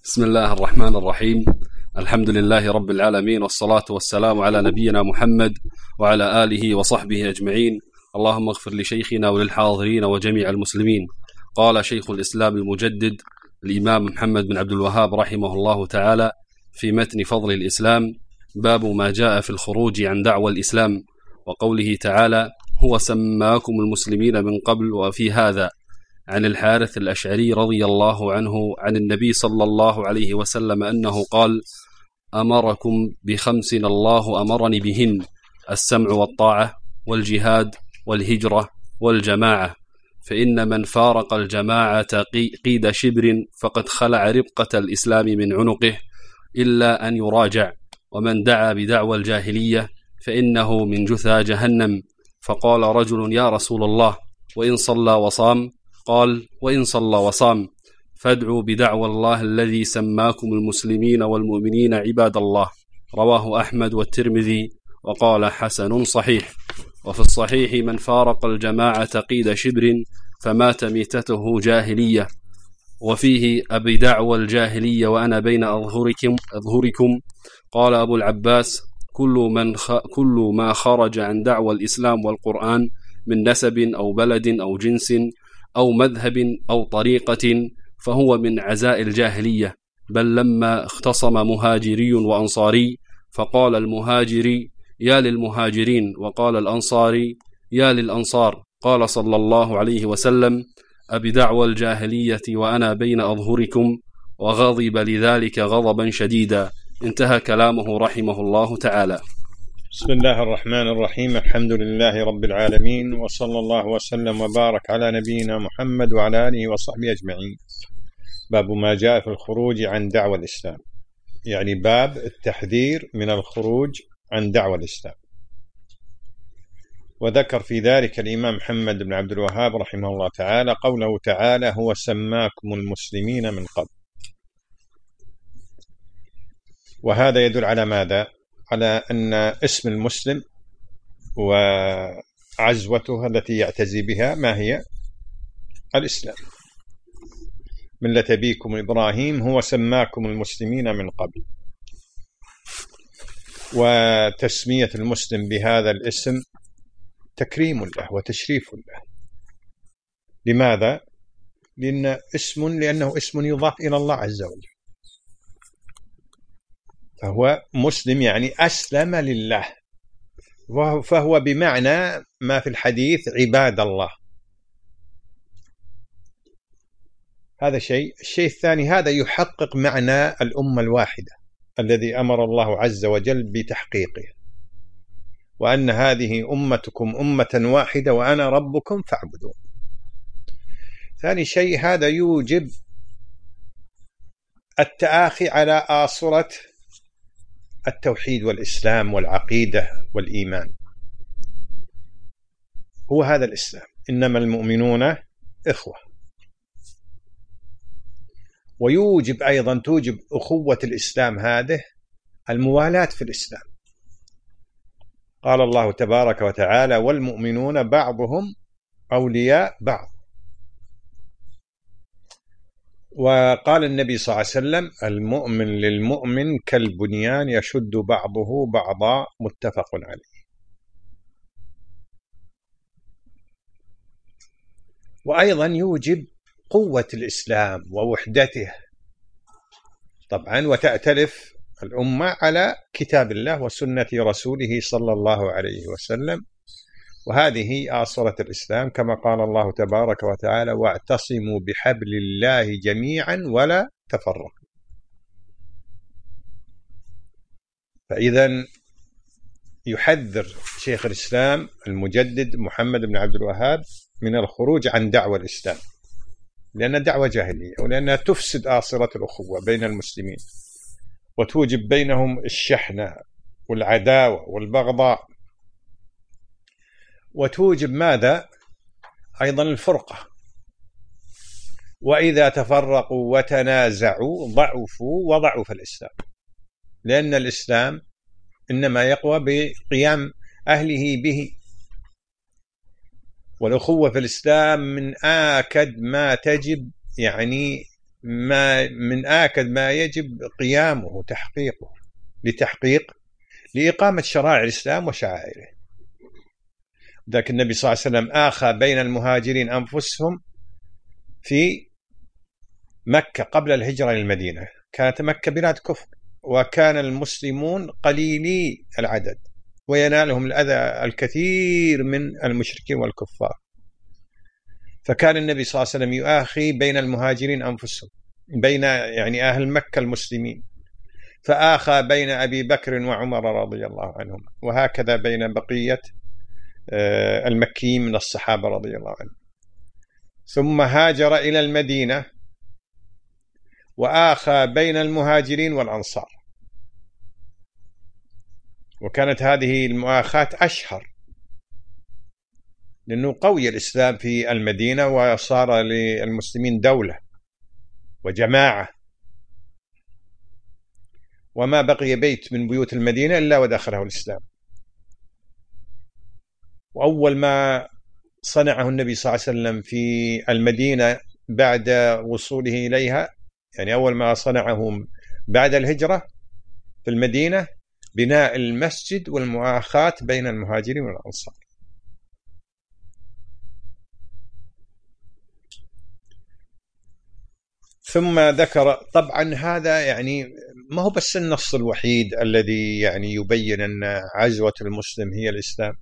بسم الله الرحمن الرحيم. الحمد لله رب العالمين، والصلاة والسلام على نبينا محمد وعلى آله وصحبه أجمعين. اللهم اغفر لشيخنا وللحاضرين وجميع المسلمين. قال شيخ الإسلام المجدد الإمام محمد بن عبد الوهاب رحمه الله تعالى في متن فضل الإسلام: باب ما جاء في الخروج عن دعوى الإسلام، وقوله تعالى: هو سماكم المسلمين من قبل وفي هذا. عن الحارث الأشعري رضي الله عنه عن النبي صلى الله عليه وسلم أنه قال: أمركم بخمس الله أمرني بهن: السمع والطاعة، والجهاد، والهجرة، والجماعة. فإن من فارق الجماعة قيد شبر فقد خلع ربقة الإسلام من عنقه إلا أن يراجع. ومن دعا بدعوى الجاهلية فإنه من جثى جهنم. فقال رجل: يا رسول الله، وإن صلى وصام؟ قال: وإن صلى وصام فادعوا بدعوى الله الذي سماكم المسلمين والمؤمنين عباد الله. رواه أحمد والترمذي وقال: حسن صحيح. وفي الصحيح: من فارق الجماعة قيد شبر فمات ميتته جاهلية. وفيه: أبي دعوى الجاهلية وأنا بين أظهركم. قال أبو العباس: كل ما خرج عن دعوى الإسلام والقرآن من نسب أو بلد أو جنس أو مذهب أو طريقة فهو من عزاء الجاهلية. بل لما اختصم مهاجري وأنصاري فقال المهاجري: يا للمهاجرين، وقال الأنصاري: يا للأنصار، قال صلى الله عليه وسلم: أبدعوى الجاهلية وأنا بين أظهركم. وغضب لذلك غضبا شديدا. انتهى كلامه رحمه الله تعالى. بسم الله الرحمن الرحيم. الحمد لله رب العالمين، وصلى الله وسلم وبارك على نبينا محمد وعلى آله وصحبه أجمعين. باب ما جاء في الخروج عن دعوى الإسلام، يعني باب التحذير من الخروج عن دعوى الإسلام. وذكر في ذلك الإمام محمد بن عبد الوهاب رحمه الله تعالى قوله تعالى: هو سماكم المسلمين من قبل. وهذا يدل على ماذا؟ على أن اسم المسلم وعزوته التي يعتزي بها ما هي؟ الإسلام. ملة أبيكم إبراهيم هو سماكم المسلمين من قبل. وتسمية المسلم بهذا الاسم تكريم له وتشريف له. لماذا؟ لأنه اسم يضاف إلى الله عز وجل، فهو مسلم يعني أسلم لله، فهو بمعنى ما في الحديث عباد الله. هذا شيء. الشيء الثاني: هذا يحقق معنى الأمة الواحدة الذي أمر الله عز وجل بتحقيقه، وأن هذه أمتكم أمة واحدة وأنا ربكم فاعبدون. ثاني شيء: هذا يوجب التآخي على آصرة التوحيد والإسلام والعقيدة والإيمان. هو هذا الإسلام: إنما المؤمنون إخوة. ويوجب أيضا توجب أخوة الإسلام هذه الموالاة في الإسلام. قال الله تبارك وتعالى: والمؤمنون بعضهم أولياء بعض. وقال النبي صلى الله عليه وسلم: المؤمن للمؤمن كالبنيان يشد بعضه بعضا، متفق عليه. وأيضا يوجب قوة الإسلام ووحدته طبعا، وتأتلف الأمة على كتاب الله وسنة رسوله صلى الله عليه وسلم. وهذه آصرة الإسلام، كما قال الله تبارك وتعالى: واعتصموا بحبل الله جميعا ولا تفرقوا. فإذا يحذر شيخ الإسلام المجدد محمد بن عبد الوهاب من الخروج عن دعوى الإسلام، لأن دعوة جاهلية، ولأنها تفسد آصرة الأخوة بين المسلمين، وتوجب بينهم الشحنة والعداوة والبغضاء، وتوجب ماذا؟ أيضا الفرقة. وإذا تفرقوا وتنازعوا ضعفوا وضعوا في الإسلام، لأن الإسلام إنما يقوى بقيام أهله به. والأخوة في الإسلام من آكد ما تجب يعني ما من آكد ما يجب قيامه وتحقيقه لإقامة شرائع الإسلام وشعائره. ذاك النبي صلى الله عليه وسلم آخى بين المهاجرين أنفسهم في مكة قبل الهجرة للمدينة. كانت مكة بلاد كفر، وكان المسلمون قليلي العدد وينالهم الأذى الكثير من المشركين والكفار، فكان النبي صلى الله عليه وسلم يؤاخي بين المهاجرين أنفسهم، بين يعني أهل مكة المسلمين، فآخى بين أبي بكر وعمر رضي الله عنهم، وهكذا بين بقية المكيين من الصحابة رضي الله عنهم. ثم هاجر إلى المدينة وآخى بين المهاجرين والأنصار، وكانت هذه المؤاخاة أشهر لأنه قوي الإسلام في المدينة وصار للمسلمين دولة وجماعة، وما بقي بيت من بيوت المدينة إلا ودخله الإسلام. وأول ما صنعه النبي صلى الله عليه وسلم في المدينة بعد وصوله إليها، يعني أول ما صنعه بعد الهجرة في المدينة، بناء المسجد والمؤاخاة بين المهاجرين والأنصار. ثم ذكر، طبعا هذا يعني ما هو بس النص الوحيد الذي يعني يبين أن عزوة المسلم هي الإسلام،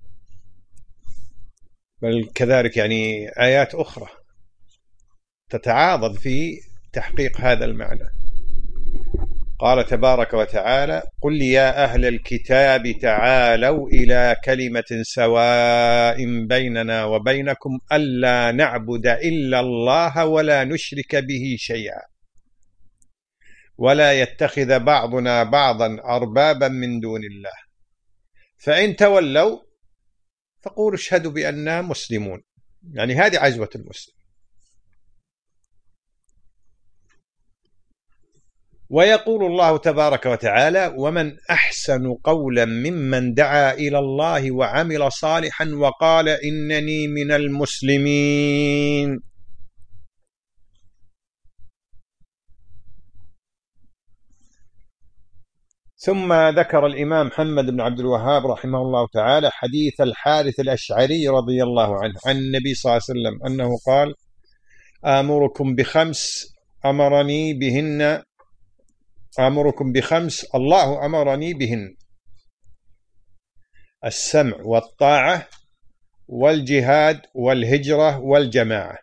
بل كذلك يعني آيات أخرى تتعاضد في تحقيق هذا المعنى. قال تبارك وتعالى: قل يا أهل الكتاب تعالوا إلى كلمة سواء بيننا وبينكم ألا نعبد إلا الله ولا نشرك به شيئا ولا يتخذ بعضنا بعضا أربابا من دون الله فإن تولوا فقولوا اشهدوا بأننا مسلمون. يعني هذه عزوة المسلم. ويقول الله تبارك وتعالى: ومن أحسن قولا ممن دعا إلى الله وعمل صالحا وقال إنني من المسلمين. ثم ذكر الإمام محمد بن عبد الوهاب رحمه الله تعالى حديث الحارث الأشعري رضي الله عنه عن النبي صلى الله عليه وسلم أنه قال: آمركم بخمس الله أمرني بهن: السمع والطاعة والجهاد والهجرة والجماعة،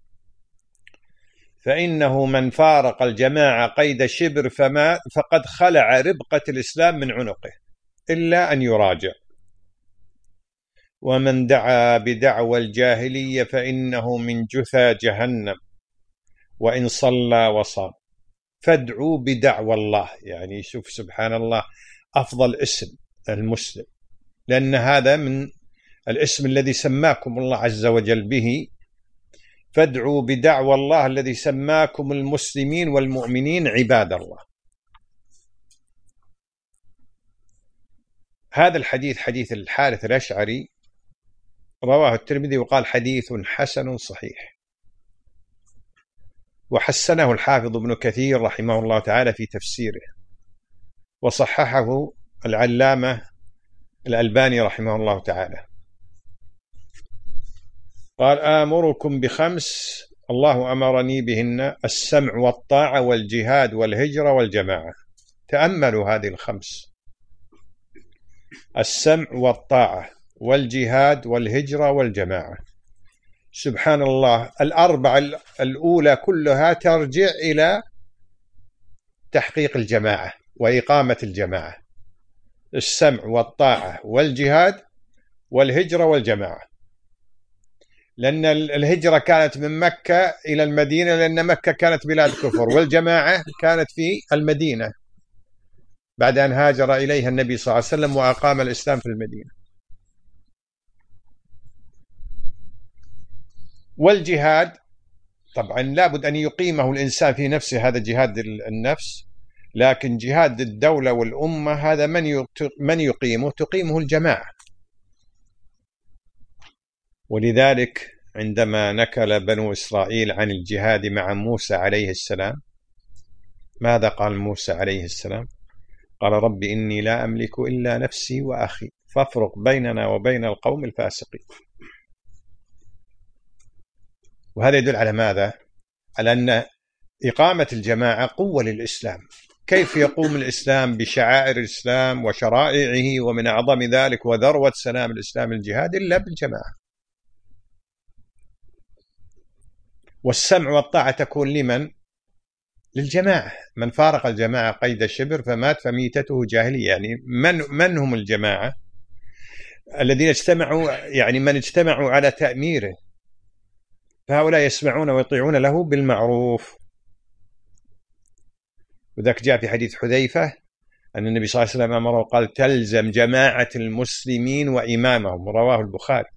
فإنه من فارق الجماعة قيد شبر فقد خلع ربقة الإسلام من عنقه إلا أن يراجع، ومن دعا بدعوى الجاهلية فإنه من جثى جهنم وإن صلى وصام. فادعوا بدعوى الله. يعني شوف سبحان الله، أفضل اسم المسلم، لأن هذا من الاسم الذي سماكم الله عز وجل به. فادعوا بدعوى الله الذي سماكم المسلمين والمؤمنين عباد الله. هذا الحديث حديث الحارث الأشعري رواه الترمذي وقال حديث حسن صحيح، وحسنه الحافظ ابن كثير رحمه الله تعالى في تفسيره، وصححه العلامة الألباني رحمه الله تعالى. قال: آمركم بخمس الله أمرني بهن: السمع والطاعة والجهاد والهجرة والجماعة. تأملوا هذه الخمس: السمع والطاعة والجهاد والهجرة والجماعة. سبحان الله، الأربعة الأولى كلها ترجع إلى تحقيق الجماعة وإقامة الجماعة: السمع والطاعة والجهاد والهجرة والجماعة. لأن الهجرة كانت من مكة إلى المدينة لأن مكة كانت بلاد كفر، والجماعة كانت في المدينة بعد أن هاجر إليها النبي صلى الله عليه وسلم وأقام الإسلام في المدينة. والجهاد طبعا لابد أن يقيمه الإنسان في نفسه، هذا جهاد النفس، لكن جهاد الدولة والأمة هذا من يقيمه؟ تقيمه الجماعة. ولذلك عندما نكل بنو إسرائيل عن الجهاد مع موسى عليه السلام، ماذا قال موسى عليه السلام؟ قال رب إني لا أملك إلا نفسي وأخي فافرق بيننا وبين القوم الفاسقين. وهذا يدل على ماذا؟ على أن إقامة الجماعة قوة للإسلام. كيف يقوم الإسلام بشعائر الإسلام وشرائعه، ومن أعظم ذلك وذروة سلام الإسلام الجهاد، إلا بالجماعة. والسمع والطاعة تكون لمن؟ للجماعة. من فارق الجماعة قيد شبر فمات فميتته جاهلية. يعني من هم الجماعة؟ الذين اجتمعوا، يعني من اجتمعوا على تأميره، فهؤلاء يسمعون ويطيعون له بالمعروف. وذاك جاء في حديث حذيفة أن النبي صلى الله عليه وسلم أمره قال تلزم جماعة المسلمين وإمامهم، رواه البخاري.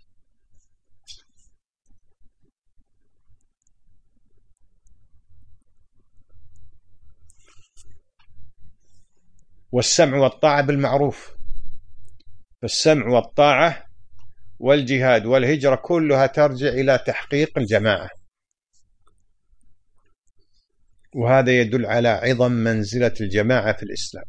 والسمع والطاعة بالمعروف، فالسمع والطاعة والجهاد والهجرة كلها ترجع إلى تحقيق الجماعة. وهذا يدل على عظم منزلة الجماعة في الإسلام.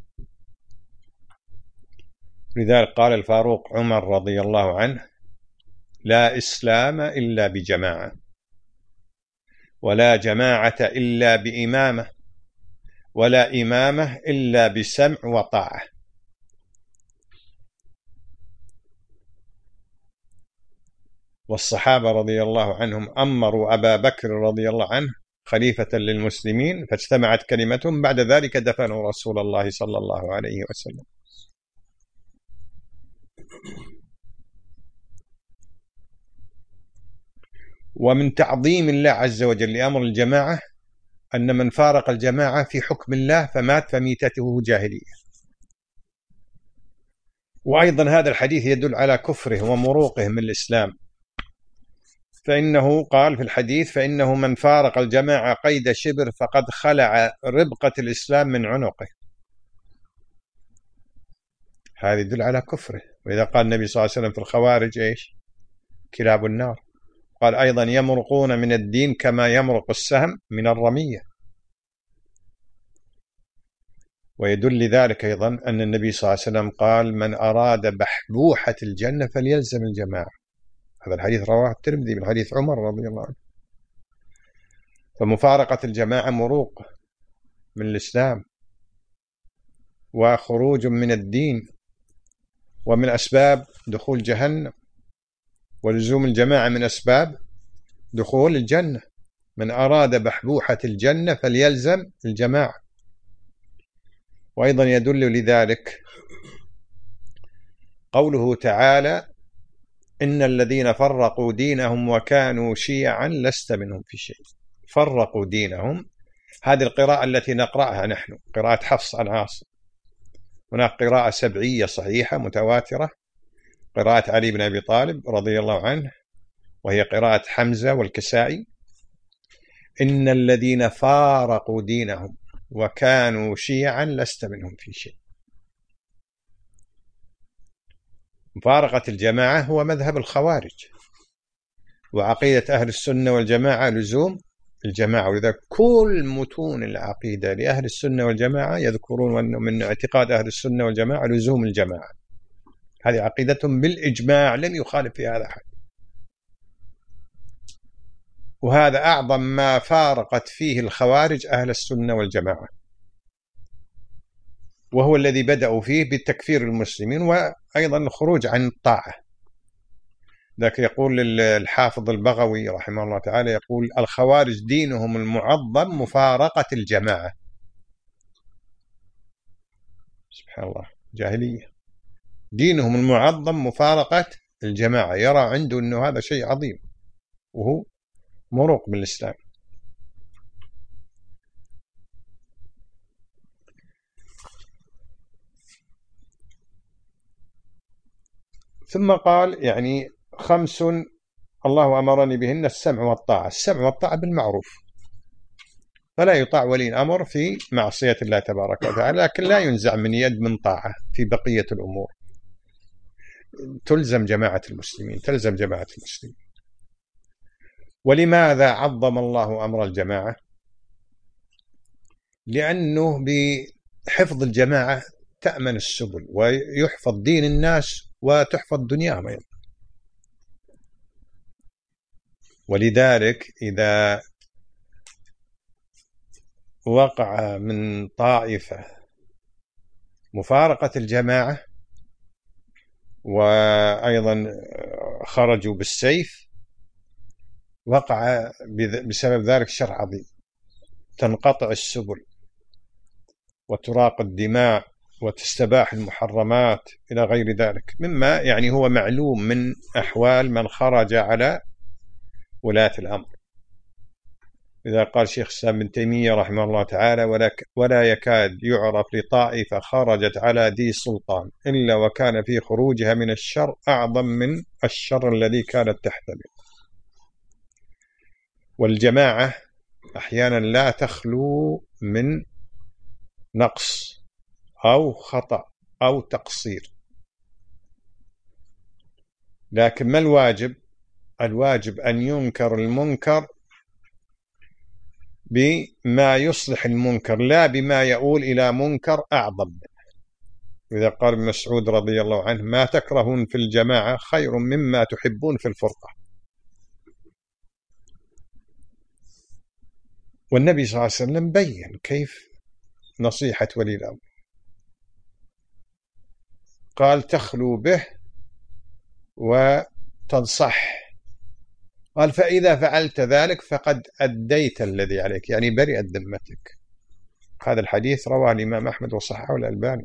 لذلك قال الفاروق عمر رضي الله عنه لا إسلام إلا بجماعة، ولا جماعة إلا بإمامة، ولا إمامة إلا بسمع وطاعة. والصحابة رضي الله عنهم أمروا أبا بكر رضي الله عنه خليفة للمسلمين فاجتمعت كلمتهم، بعد ذلك دفنوا رسول الله صلى الله عليه وسلم. ومن تعظيم الله عز وجل لأمر الجماعة أن من فارق الجماعة في حكم الله فمات فميتته جاهلية. وأيضا هذا الحديث يدل على كفره ومروقه من الإسلام، فإنه قال في الحديث فإنه من فارق الجماعة قيد شبر فقد خلع ربقة الإسلام من عنقه. هذا يدل على كفره. وإذا قال النبي صلى الله عليه وسلم في الخوارج إيش؟ كلاب النار. قال أيضا يمرقون من الدين كما يمرق السهم من الرمية. ويدل لذلك أيضا أن النبي صلى الله عليه وسلم قال من أراد بحبوحة الجنة فليلزم الجماعة. هذا الحديث رواه الترمذي من حديث عمر رضي الله عنه. فمفارقة الجماعة مروق من الإسلام وخروج من الدين، ومن أسباب دخول جهنم. ولزوم الجماعة من أسباب دخول الجنة. من أراد بحبوحة الجنة فليلزم الجماعة. وأيضا يدل لذلك قوله تعالى إن الذين فرقوا دينهم وكانوا شيعا لست منهم في شيء. فرقوا دينهم، هذه القراءة التي نقرأها نحن قراءة حفص عن عاصم. هناك قراءة سبعية صحيحة متواترة، قراءة علي بن أبي طالب رضي الله عنه، وهي قراءة حمزة والكسائي. إن الذين فارقوا دينهم وكانوا شيعا لست منهم في شيء. مفارقة الجماعة هو مذهب الخوارج، وعقيدة أهل السنة والجماعة لزوم الجماعة. ولذلك كل متون العقيدة لأهل السنة والجماعة يذكرون أنه من اعتقاد أهل السنة والجماعة لزوم الجماعة. هذه عقيدتهم بالإجماع، لم يخالف في هذا أحد. وهذا أعظم ما فارقت فيه الخوارج أهل السنة والجماعة، وهو الذي بدأوا فيه بتكفير المسلمين وأيضا الخروج عن الطاعة. ذاك يقول الحافظ البغوي رحمه الله تعالى، يقول الخوارج دينهم المعظم مفارقة الجماعة. سبحان الله، جاهلية. دينهم المعظم مفارقة الجماعة، يرى عنده أنه هذا شيء عظيم، وهو مروق بالإسلام. ثم قال يعني 5 الله أمرني بهن السمع والطاعة. السمع والطاعة بالمعروف، فلا يطاع ولي الأمر في معصية الله تبارك وتعالى، لكن لا ينزع من يد من طاعة في بقية الأمور. تلزم جماعة المسلمين، تلزم جماعة المسلمين. ولماذا عظم الله أمر الجماعة؟ لأنه بحفظ الجماعة تأمن السبل ويحفظ دين الناس وتحفظ دنياهم أيضا. ولذلك إذا وقع من طائفة مفارقة الجماعة وأيضا خرجوا بالسيف، وقع بسبب ذلك شر عظيم، تنقطع السبل وتراق الدماء وتستباح المحرمات إلى غير ذلك، مما يعني هو معلوم من أحوال من خرج على ولاة الأمر. إذا قال شيخ الإسلام ابن تيمية رحمه الله تعالى: ولا يكاد يعرف لطائفة خرجت على ذي سلطان إلا وكان في خروجها من الشر أعظم من الشر الذي كانت تحتمل. والجماعة أحيانا لا تخلو من نقص أو خطأ أو تقصير، لكن ما الواجب؟ الواجب أن ينكر المنكر بما يصلح المنكر لا بما يؤول إلى منكر أعظم منه. إذا قال ابن مسعود رضي الله عنه: ما تكرهون في الجماعة خير مما تحبون في الفرقة. والنبي صلى الله عليه وسلم بين كيف نصيحة ولي الأمر، قال: تخلو به وتنصح، قال: فإذا فعلت ذلك فقد أديت الذي عليك، يعني برئت ذمتك. هذا الحديث رواه الإمام أحمد وصححه الألباني.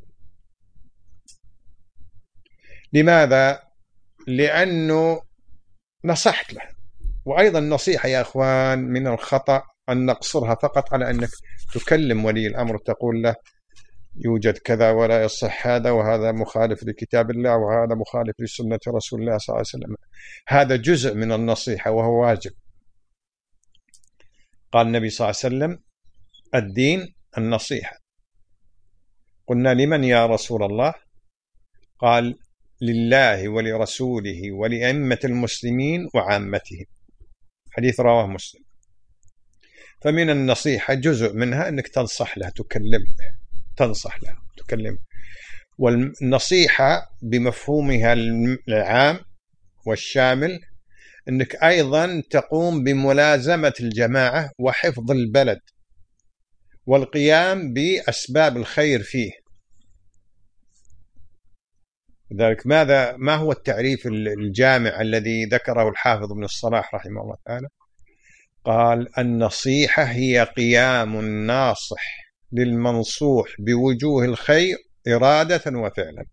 لماذا؟ لأنه نصحت له. وأيضا نصيحة يا أخوان من الخطأ أن نقصرها فقط على أنك تكلم ولي الأمر تقول له: يوجد كذا ولا يصح هذا، وهذا مخالف لكتاب الله، وهذا مخالف لسنة رسول الله صلى الله عليه وسلم. هذا جزء من النصيحة وهو واجب. قال النبي صلى الله عليه وسلم: الدين النصيحة. قلنا: لمن يا رسول الله؟ قال: لله ولرسوله ولأئمة المسلمين وعامتهم. حديث رواه مسلم. فمن النصيحة جزء منها أنك تنصح له، تكلمه، تنصح له، تكلمه. والنصيحة بمفهومها العام والشامل أنك أيضا تقوم بملازمة الجماعة وحفظ البلد والقيام بأسباب الخير فيه. لذلك ما هو التعريف الجامع الذي ذكره الحافظ ابن الصلاح رحمه الله تعالى؟ قال: النصيحة هي قيام الناصح للمنصوح بوجوه الخير إرادة وفعلا،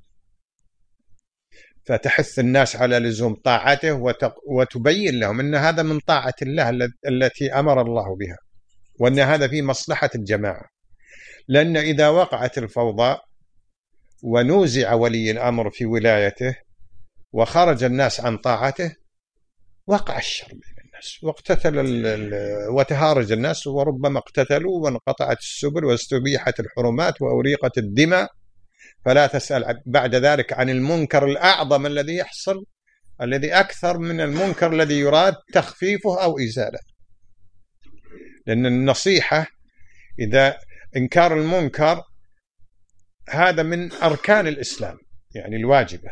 فتحث الناس على لزوم طاعته وتبين لهم أن هذا من طاعة الله التي أمر الله بها، وأن هذا في مصلحة الجماعة. لأن إذا وقعت الفوضى ونوزع ولي الأمر في ولايته وخرج الناس عن طاعته وقع الشر بين الناس وتهارج الناس، وربما اقتتلوا وانقطعت السبل واستبيحت الحرمات وأريقت الدماء. فلا تسأل بعد ذلك عن المنكر الأعظم الذي يحصل، الذي أكثر من المنكر الذي يراد تخفيفه أو إزالته. لأن النصيحة إذا إنكار المنكر هذا من أركان الإسلام، يعني الواجبة،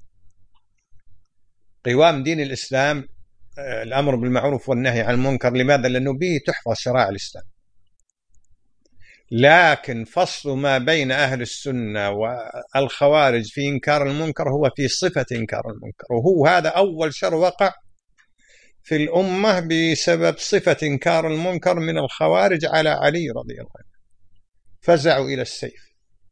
قوام دين الإسلام، الأمر بالمعروف والنهي عن المنكر. لماذا؟ لأنه به تحفظ شرائع الإسلام. لكن فصل ما بين أهل السنة والخوارج في إنكار المنكر هو في صفة إنكار المنكر، وهو هذا أول شر وقع في الأمة بسبب صفة إنكار المنكر من الخوارج على علي رضي الله عنه، فزعوا إلى السيف.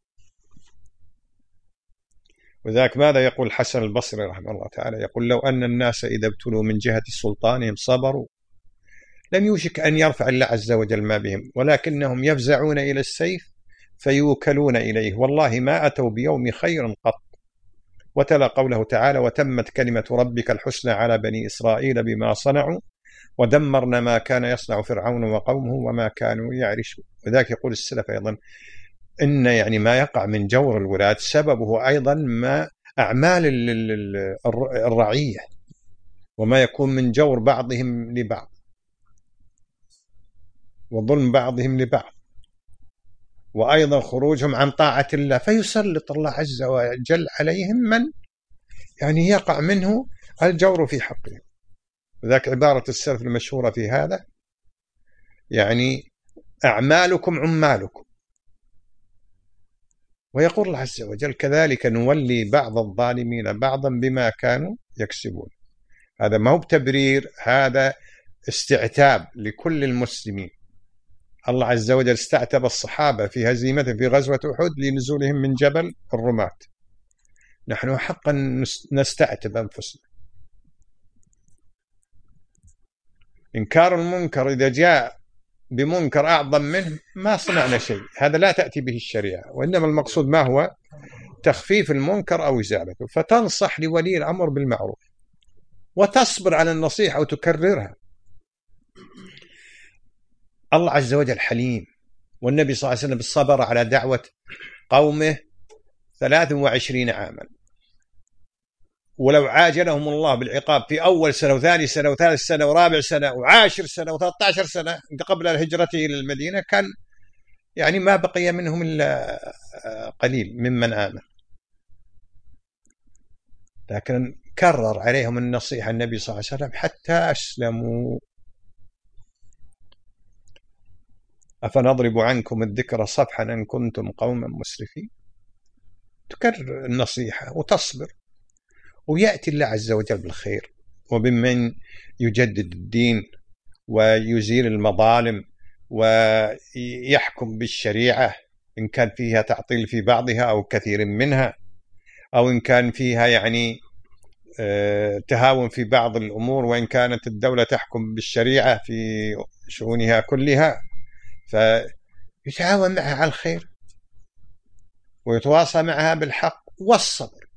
وذاك ماذا يقول الحسن البصري رحمه الله تعالى؟ يقول: لو أن الناس إذا ابتلوا من جهة سلطانهم صبروا لم يوشك أن يرفع الله عز وجل ما بهم، ولكنهم يفزعون إلى السيف فيوكلون إليه، والله ما أتوا بيوم خير قط. وتلا قوله تعالى: وتمت كلمة ربك الحسنى على بني إسرائيل بما صنعوا ودمرنا ما كان يصنع فرعون وقومه وما كانوا يعرشون. وذاك يقول السلف أيضا إن يعني ما يقع من جور الولاة سببه أيضا ما أعمال الرعية، وما يكون من جور بعضهم لبعض وظلم بعضهم لبعض، وأيضا خروجهم عن طاعة الله، فيسلط الله عز وجل عليهم من يعني يقع منه الجور في حقهم. وذاك عبارة السلف المشهورة في هذا، يعني أعمالكم عمالكم. ويقول الله عز وجل كذلك نولي بعض الظالمين بعضا بما كانوا يكسبون. هذا ما هو بتبرير، هذا استعتاب لكل المسلمين. الله عز وجل استعتب الصحابة في هزيمتهم في غزوة أحد لنزولهم من جبل الرماة. نحن حقا نستعتب أنفسنا. إنكار المنكر إذا جاء بمنكر أعظم منه ما صنعنا شيء، هذا لا تأتي به الشريعة، وإنما المقصود ما هو تخفيف المنكر أو إزالته. فتنصح لولي الأمر بالمعروف وتصبر على النصيحة وتكررها. الله عز وجل حليم، والنبي صلى الله عليه وسلم صبر على دعوة قومه 23 عاما، ولو عاجلهم الله بالعقاب في أول سنة وثاني سنة وثالث سنة ورابع سنة وعاشر سنة و13 سنة قبل هجرته إلى المدينة كان يعني ما بقي منهم إلا قليل ممن آمن، لكن كرر عليهم النصيحة النبي صلى الله عليه وسلم حتى أسلموا. أفنضرب عنكم الذكر صفحا أن كنتم قوما مسرفين. تكرر النصيحة وتصبر، ويأتي الله عز وجل بالخير، وبمن يجدد الدين ويزيل المظالم ويحكم بالشريعة إن كان فيها تعطيل في بعضها أو كثير منها، أو إن كان فيها يعني تهاون في بعض الأمور، وإن كانت الدولة تحكم بالشريعة في شؤونها كلها، فيتعاون معها على الخير ويتواصى معها بالحق والصبر.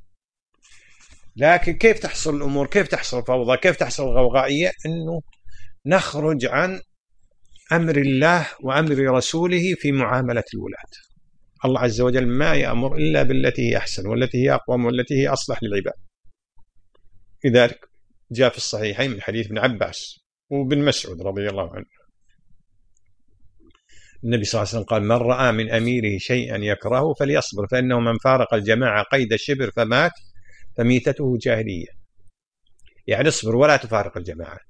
لكن كيف تحصل الأمور؟ كيف تحصل الفوضى؟ كيف تحصل الغوغائية؟ أنه نخرج عن أمر الله وأمر رسوله في معاملة الولاة. الله عز وجل ما يأمر إلا بالتي هي أحسن والتي هي أقوم والتي هي أصلح للعباد. لذلك جاء في الصحيحين من حديث ابن عباس وابن مسعود رضي الله عنه، النبي صلى الله عليه وسلم قال: من رأى من أميره شيئا يكرهه فليصبر، فإنه من فارق الجماعة قيد شبر فمات فميتته جاهلية. يعني اصبر ولا تفارق الجماعة،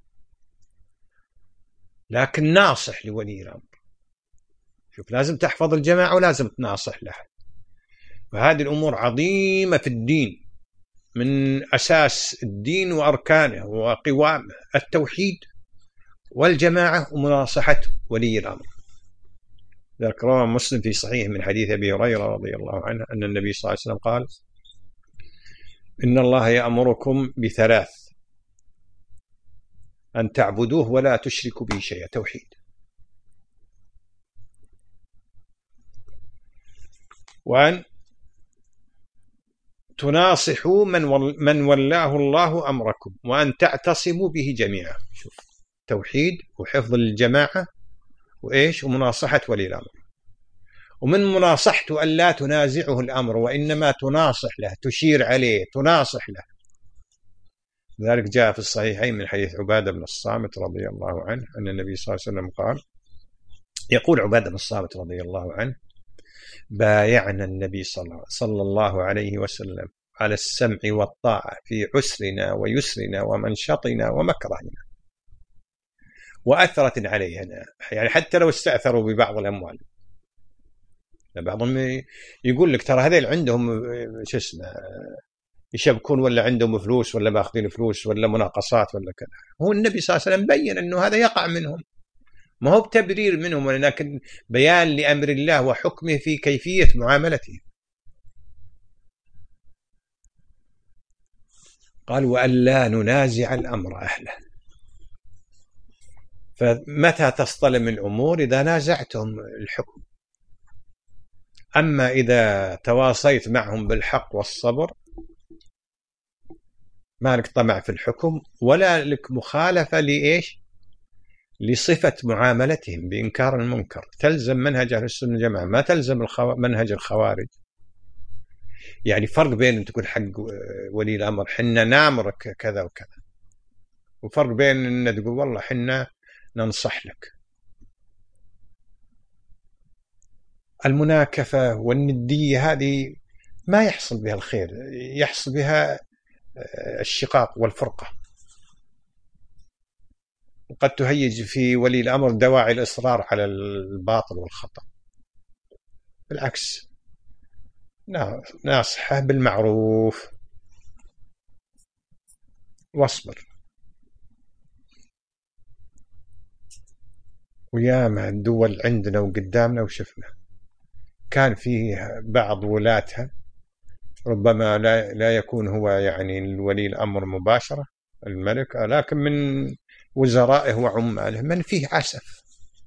لكن ناصح لولي الأمر. شوف، لازم تحفظ الجماعة ولازم تناصح لها. فهذه الأمور عظيمة في الدين، من أساس الدين وأركانه وقوامه التوحيد والجماعة ومناصحة ولي الأمر. ذلك رواه مسلم في صحيح من حديث أبي هريرة رضي الله عنه أن النبي صلى الله عليه وسلم قال: إن الله يأمركم بثلاث: أن تعبدوه ولا تشركوا به شيئا، توحيد، وأن تناصحوا من ولاه الله أمركم، وأن تعتصموا به جميعا. شوف، توحيد وحفظ الجماعة وإيش ومناصحة ولي الأمر. ومن مناصحته أن لا تنازعه الأمر، وإنما تناصح له، تشير عليه، تناصح له. لذلك جاء في الصحيحين من حديث عبادة بن الصامت رضي الله عنه أن النبي صلى الله عليه وسلم قال: يقول عبادة بن الصامت رضي الله عنه: بايعنا النبي صلى الله عليه وسلم على السمع والطاعة في عسرنا ويسرنا ومنشطنا ومكرهنا وأثرة علينا، يعني حتى لو استأثروا ببعض الأموال. بعضهم يقول لك ترى هذول عندهم شو اسمه يشبكون، ولا عندهم فلوس، ولا ماخذين فلوس، ولا مناقصات، ولا كذا. هو النبي صلى الله عليه وسلم بين أنه هذا يقع منهم، ما هو بتبرير منهم، ولكن بيان لأمر الله وحكمه في كيفية معاملته. قال: وألا ننازع الأمر أهله. فمتى تصطلم الأمور؟ إذا نازعتهم الحكم. أما إذا تواصيت معهم بالحق والصبر ما لك طمع في الحكم ولا لك مخالفة لإيش؟ لصفة معاملتهم بإنكار المنكر. تلزم منهج أهل السنة والجماعة، ما تلزم منهج الخوارج. يعني فرق بين أن تكون حق ولي الأمر حنا نامرك كذا وكذا، وفرق بين أن تقول والله حنا ننصح لك. المناكفة والندية هذه ما يحصل بها الخير، يحصل بها الشقاق والفرقة، وقد تهيج في ولي الأمر دواعي الإصرار على الباطل والخطأ. بالعكس، ناصحه بالمعروف واصبر. وياما الدول عندنا وقدامنا وشفنا كان فيه بعض ولاتها ربما لا يكون هو يعني ولي الأمر مباشرة الملك، لكن من وزرائه وعماله من فيه عسف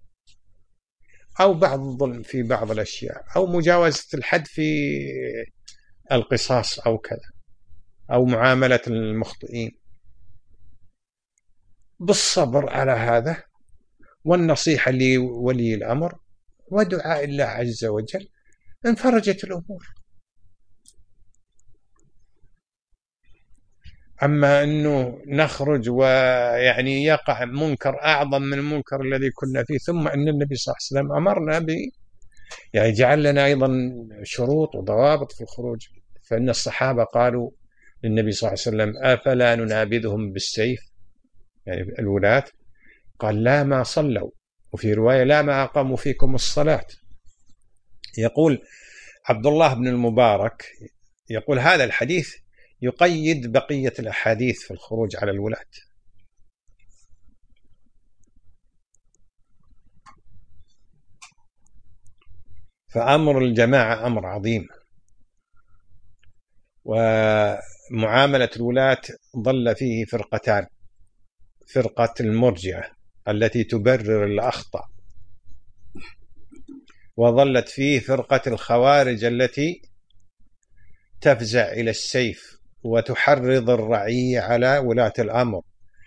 أو بعض الظلم في بعض الأشياء، أو مجاوزة الحد في القصاص أو كذا، أو معاملة المخطئين. بالصبر على هذا والنصيحة لولي الأمر ودعاء الله عز وجل انفرجت الأمور. أما أنه نخرج ويعني يقع منكر أعظم من المنكر الذي كنا فيه، ثم أن النبي صلى الله عليه وسلم أمرنا يعني جعل لنا أيضا شروط وضوابط في الخروج. فإن الصحابة قالوا للنبي صلى الله عليه وسلم أفلا ننابذهم بالسيف، يعني الولاة؟ قال لا ما صلوا، وفي رواية لا ما أقاموا فيكم الصلاة. يقول عبد الله بن المبارك يقول هذا الحديث يقيد بقية الأحاديث في الخروج على الولاة. فأمر الجماعة أمر عظيم، ومعاملة الولاة ظل فيه فرقتان: فرقة المرجئة التي تبرر الأخطاء، وظلت فيه فرقة الخوارج التي تفزع إلى السيف وتحرض الرعية على ولاة الأمر،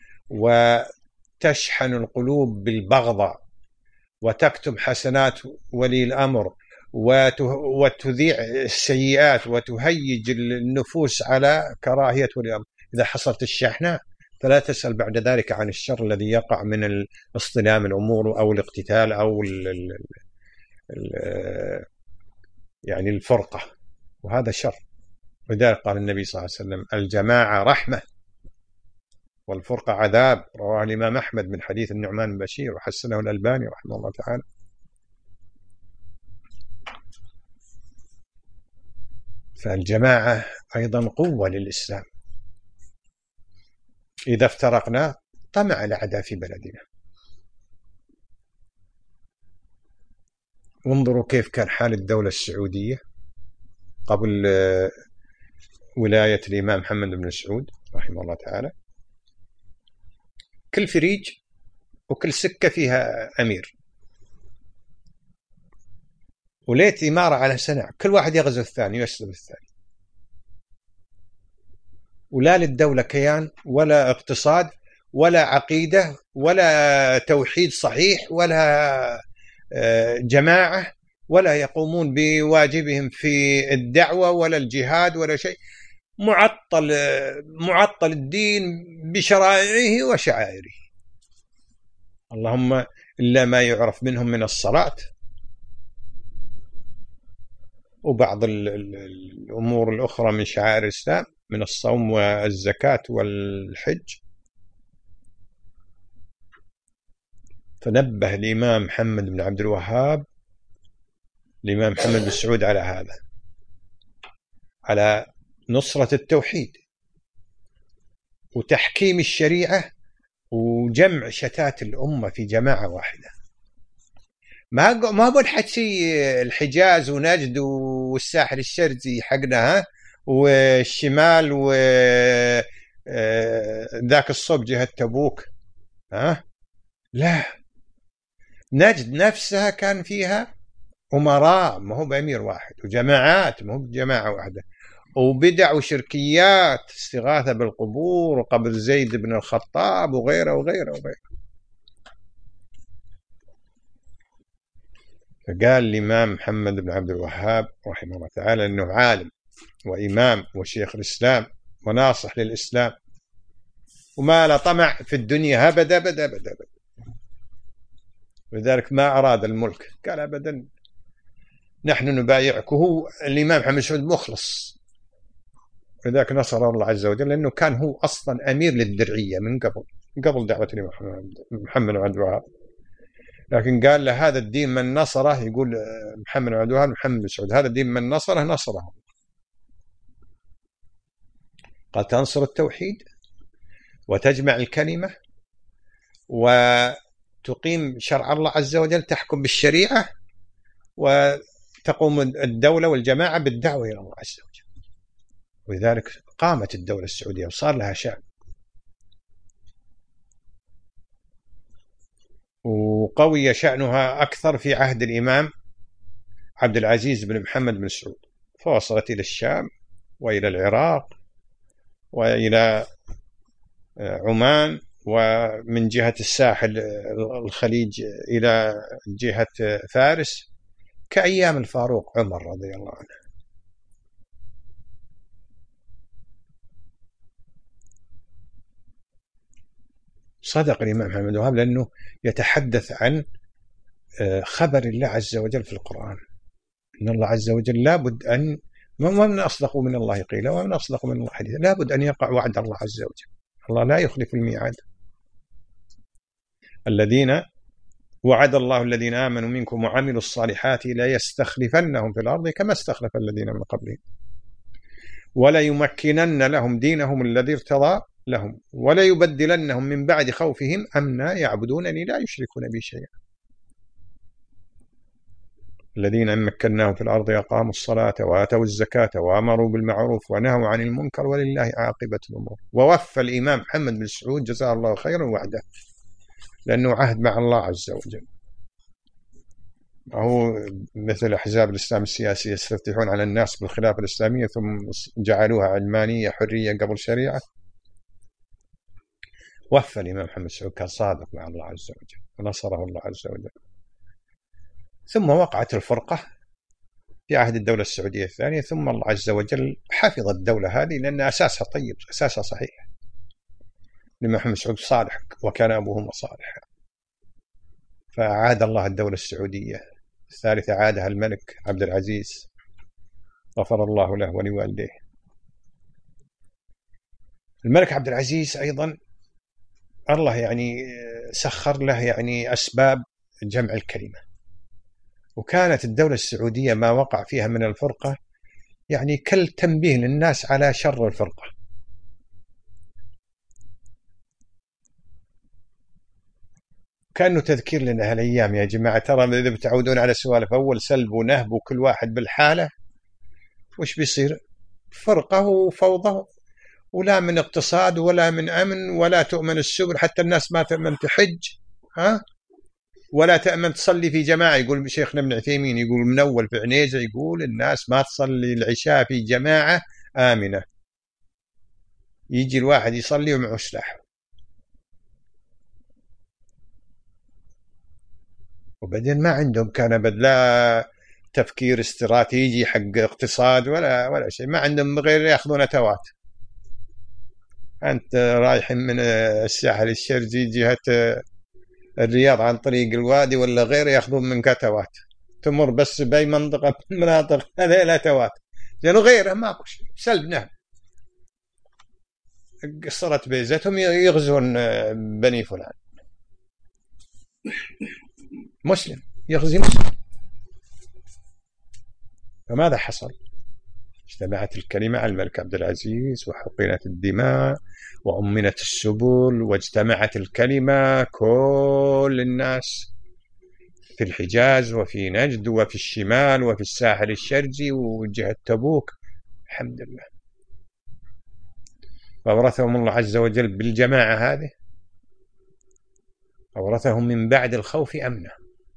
وتشحن القلوب بالبغضة، وتكتم حسنات ولي الأمر، وتذيع السيئات، وتهيج النفوس على كراهية ولي الأمر. إذا حصلت الشحنة فلا تسأل بعد ذلك عن الشر الذي يقع من اصطدام الأمور أو الاقتتال أو يعني الفرقة، وهذا شر. ولذلك قال النبي صلى الله عليه وسلم الجماعة رحمة والفرقة عذاب، رواه الإمام أحمد من حديث النعمان بن بشير وحسنه الألباني رحمه الله تعالى. فالجماعة أيضا قوة للإسلام. إذا افترقنا طمع الأعداء في بلدنا. وانظروا كيف كان حال الدولة السعودية قبل ولاية الإمام محمد بن سعود رحمه الله تعالى. كل فريج وكل سكة فيها أمير، وليت إمارة على سنة، كل واحد يغزو الثاني ويسلب الثاني، ولا للدولة كيان ولا اقتصاد ولا عقيدة ولا توحيد صحيح ولا جماعة، ولا يقومون بواجبهم في الدعوة ولا الجهاد ولا شيء. معطل الدين بشرائعه وشعائره، اللهم إلا ما يعرف منهم من الصلاة وبعض الأمور الأخرى من شعائر الإسلام من الصوم والزكاة والحج. فنبه الإمام محمد بن عبد الوهاب الإمام محمد بن سعود على هذا، على نصرة التوحيد وتحكيم الشريعة وجمع شتات الأمة في جماعة واحدة. ما بنحكي الحجاز ونجد والساحل الشرقي حقنا والشمال وذاك الصوب جهة تبوك، لا، نجد نفسها كان فيها أمراء ما هو بأمير واحد، وجماعات ما هو بجماعة واحدة، وبدع وشركيات، استغاثة بالقبور وقبر زيد بن الخطاب وغيره وغيره وغيره. فقال الإمام محمد بن عبد الوهاب رحمه الله تعالى أنه عالم وإمام وشيخ الإسلام وناصح للإسلام، وما له طمع في الدنيا أبدا أبدا أبدا أبدا. ولذلك ما أراد الملك، قال أبدا نحن نبايعك. وهو الإمام محمد بن سعود مخلص، لذلك نصره الله عز وجل، لأنه كان هو أصلا أمير للدرعية من قبل دعوة محمد بن عبد الوهاب. لكن قال له هذا الدين من نصره، يقول محمد بن عبد الوهاب محمد بن سعود، هذا الدين من نصره نصره. قال تنصر التوحيد وتجمع الكلمة وتقيم شرع الله عز وجل، تحكم بالشريعة، وتقوم الدولة والجماعة بالدعوة إلى الله عز وجل. ولذلك قامت الدولة السعودية وصار لها شأن، وقوي شأنها أكثر في عهد الإمام عبد العزيز بن محمد بن سعود، فوصلت إلى الشام وإلى العراق وإلى عمان، ومن جهة الساحل الخليج إلى جهة فارس، كأيام الفاروق عمر رضي الله عنه. صدق الإمام محمد بن وهاب، لأنه يتحدث عن خبر الله عز وجل في القرآن، إن الله عز وجل لابد أن، ومن أصدق من الله قيلا ومن أصدق من الله حديثا، لابد أن يقع وعد الله عز وجل، الله لا يخلف الميعاد. الذين وعد الله الذين آمنوا منكم وعملوا الصالحات لا يستخلفنهم في الأرض كما استخلف الذين من قبلهم ولا يمكنن لهم دينهم الذي ارتضى لهم ولا يبدلنهم من بعد خوفهم أمنا يعبدونني لا يشركون بي شيئا. الذين إن مكناهم في الأرض أقاموا الصلاة وآتوا الزكاة وأمروا بالمعروف ونهوا عن المنكر ولله عاقبة الأمور. ووفى الإمام محمد بن سعود جزاه الله خيرا وعده، لأنه عهد مع الله عز وجل. هو مثل أحزاب الإسلام السياسي يستفتحون على الناس بالخلافة الإسلامية ثم جعلوها علمانية حرية قبل شريعة. وفى الإمام محمد بن سعود، كان صادق مع الله عز وجل ونصره الله عز وجل. ثم وقعت الفرقة في عهد الدولة السعودية الثانية، ثم الله عز وجل حفظ الدولة هذه لأن أساسها طيب، أساسها صحيح. الإمام محمد بن سعود صالح وكان أبوهما صالح، فعاد الله الدولة السعودية الثالثة، عادها الملك عبد العزيز غفر الله له ولوالديه. الملك عبد العزيز أيضا الله يعني سخر له يعني أسباب جمع الكلمة، وكانت الدولة السعودية ما وقع فيها من الفرقة يعني كالتنبيه للناس على شر الفرقة. كأنه تذكير لنا هالأيام يا جماعة، ترى إذا بتعودون على سوالف أول سلب ونهب وكل واحد بالحالة، وش بيصير؟ فرقة وفوضى، ولا من اقتصاد ولا من أمن ولا تؤمن السبل، حتى الناس ما تأمن تحج ولا تأمن تصلي في جماعة. يقول شيخنا ابن عثيمين، يقول من أول في عنيزة، يقول الناس ما تصلي العشاء في جماعة آمنة، يجي الواحد يصلي ومعه سلاح. وبعدين ما عندهم كان لا تفكير استراتيجي حق اقتصاد ولا شيء، ما عندهم غير ياخذون أتوات. أنت رايح من الساحل الشرقي جهة الرياض عن طريق الوادي ولا غيره، ياخذون من كتوات، تمر بس بأي منطقة من مناطق هذه الأتوات، لأنه غيره ماكو شيء، سلب نهب. قصرت بيزتهم يغزون بني فلان، مسلم يغزي مسلم. فماذا حصل؟ اجتمعت الكلمة على الملك عبد العزيز، وحقنت الدماء وأمنت السبل، واجتمعت الكلمة كل الناس في الحجاز وفي نجد وفي الشمال وفي الساحل الشرقي وجهة تبوك، الحمد لله. وأورثهم الله عز وجل بالجماعة هذه، أورثهم من بعد الخوف أمنا،